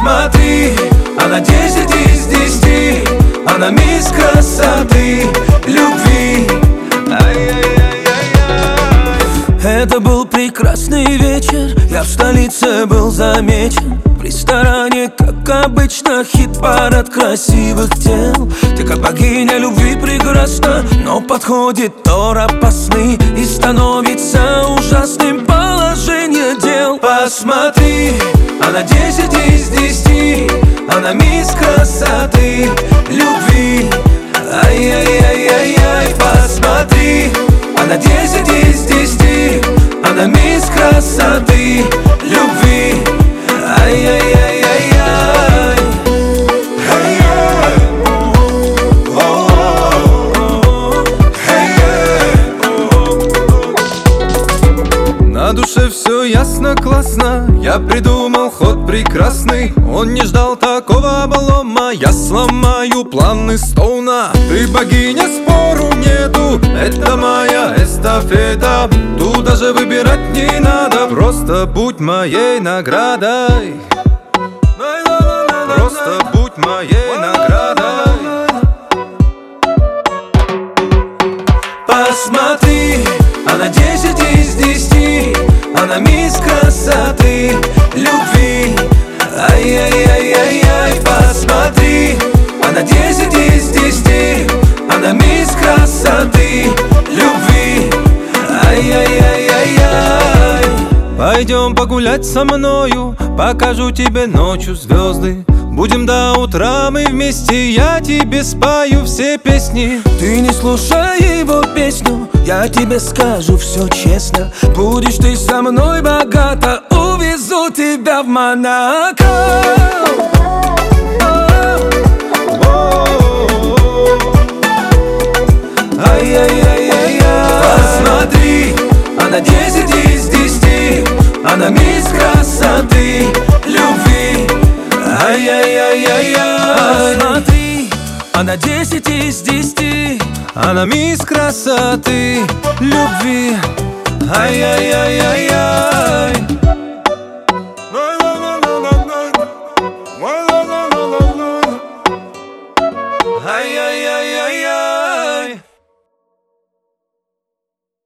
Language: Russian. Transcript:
Посмотри, она 10 из 10, она мисс красоты, любви. Это был прекрасный вечер, я в столице был замечен. В ресторане, как обычно, хит-парад красивых тел. Ты как богиня любви прекрасна, но подходит Тор опасный и становится ужасным положение дел. Посмотри, она 10 из 10, она мисс красоты, любви. Ай-яй-яй-яй-яй, посмотри, она 10 из 10, она мисс красоты, любви. Ай-яй-яй-яй-яй. На душе все ясно, классно, я придумал ход прекрасный. Он не ждал такого облома, я сломаю планы Стоуна. Ты богиня, спору нету, это моя эстафета. Тут даже выбирать не надо, просто будь моей наградой. Просто будь моей наградой. Посмотри, она 10 из 10, она мисс красоты, любви. Ай-яй-яй-яй-яй, посмотри, она 10 из 10, она мисс красоты, любви. Ай-яй-яй-яй-яй. Пойдем погулять со мною, покажу тебе ночью звезды. Будем до утра мы вместе, я тебе спою все песни. Ты не слушай его песню, я тебе скажу все честно. Будешь ты со мной богата, увезу тебя в Монако. Ай-яй-яй-яй-яй. Посмотри, она 10 из 10, она мисс красоты, любви. Ай-яй-яй-яй-яй. Посмотри, она 10 из 10, она мисс красоты, любви. Ай-яй-яй-яй-яй.